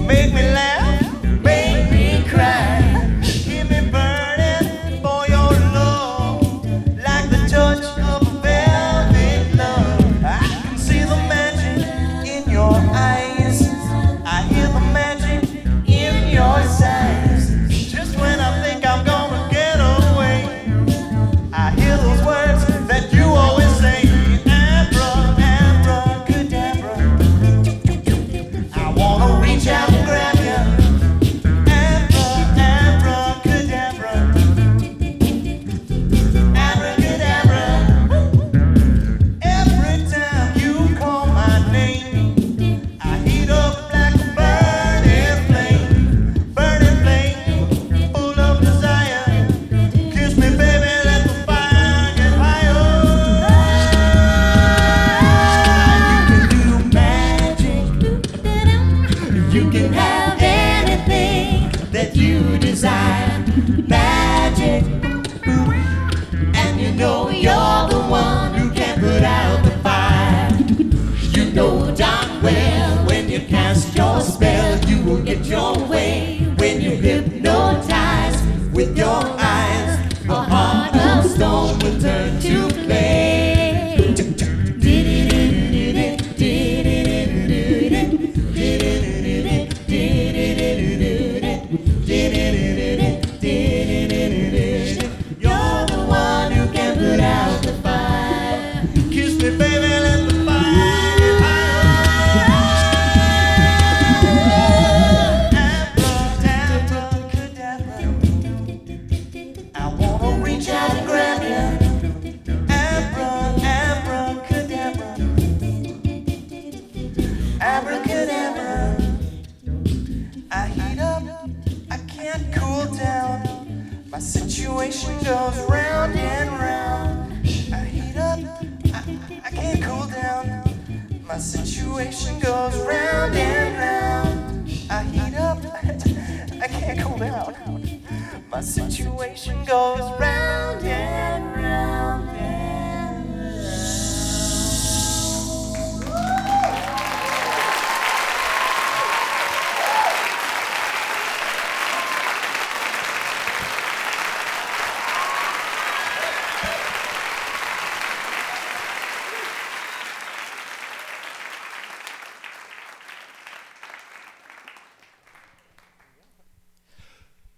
Make me laugh, make me cry. Keep me burning for your love, like the touch of velvet love. I can see the magic in your eyes. I hear the magic in your sighs. Just when I think I'm gonna get away, I hear those words that you always say. Abracadabra. I wanna reach out and grab you. Abracadabra. Abracadabra. Every time you call my name, I heat up like a burning flame, full of desire. Kiss me, baby, let the fire get higher. You can do magic. You can have anything that you desire. Magic. And you know you're the one who can put out the fire. You know darn well when you cast your spell, you will get your way. When you hypnotize with your eyes, a heart of stone will turn to clay. You're the one who can put out the fire. Kiss me, baby, let the fire get higher. Abracadabra. I wanna reach out and grab you. Abracadabra. Abracadabra. I heat up, I can't cool down. My situation goes round and round. I heat up, I can't cool down. My situation goes round and round. I heat up, I can't cool down. My situation goes round and round.